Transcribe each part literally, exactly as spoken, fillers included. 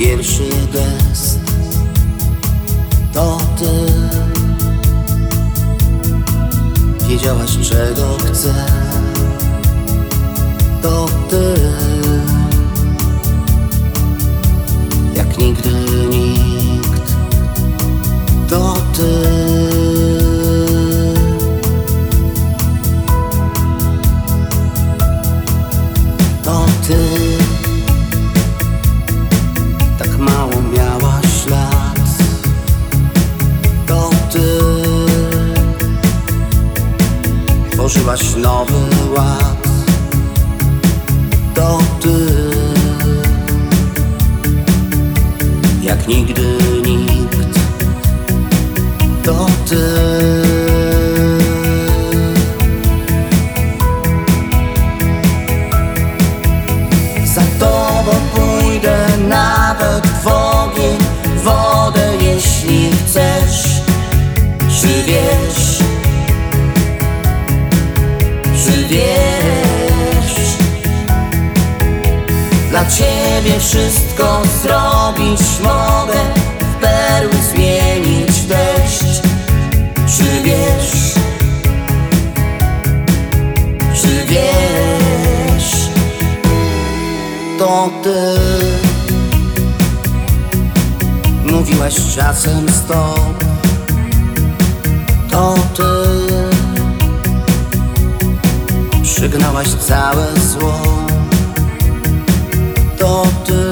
pierwszy gest to ty. Wiedziałaś, czego chcę, to ty. Jak nigdy nikt, to ty. To ty. Tak mało miałaś lat, to ty. Tworzyłaś nowy ład, to ty. Jak nigdy nikt, to ty. Za tobą pójdę nawet w ogień, w wodę, jeśli chcesz. Czy wiesz? Czy wiesz? Dla ciebie wszystko zrobić mogę, w perły zmienić deszcz. Czy wiesz? Czy wiesz? To ty. Mówiłaś czasem stop, to ty. Przygnałaś całe zło, to ty.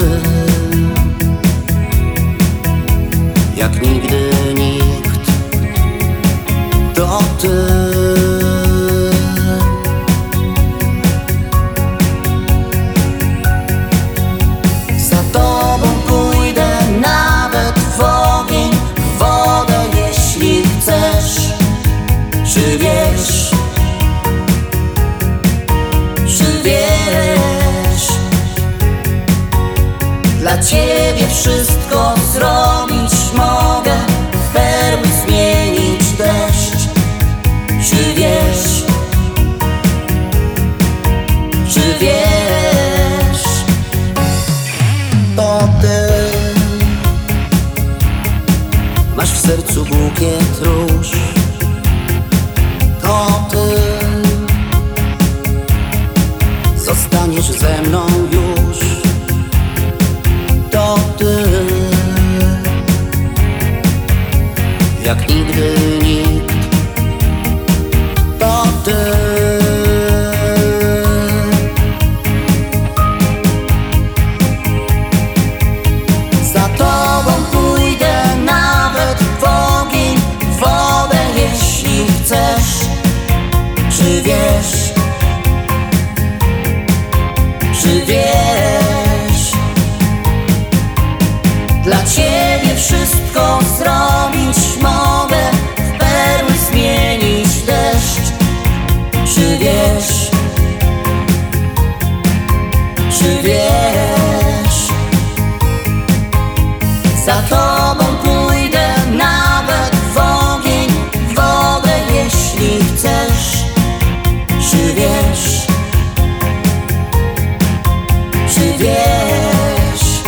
Jak nigdy nikt, to ty. Za tobą pójdę nawet w ogień, w wodę, jeśli chcesz. Czy wiesz? Czy wiesz? Dla ciebie wszystko zrobić mogę, w perły zmienić deszcz. Czy wiesz? Czy wiesz? To ty. Masz w sercu bukiet róż, to ty. Zostaniesz ze mną już, to ty. Jak nigdy nikt, to ty. Za tobą pójdę nawet w ogień, w wodę, jeśli chcesz. Czy wiesz? Czy wiesz? Dla ciebie wszystko zrobić mogę, w perły zmienić deszcz. Czy wiesz? Czy wiesz? Za tobą pójdę nawet w ogień, w wodę, jeśli chcesz. Czy wiesz? Czy wiesz?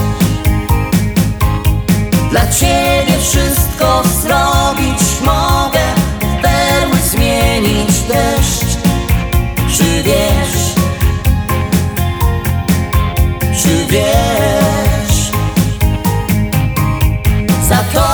Dla ciebie wszystko zrobić mogę, w perły zmienić deszcz. Czy wiesz? Czy wiesz? Za to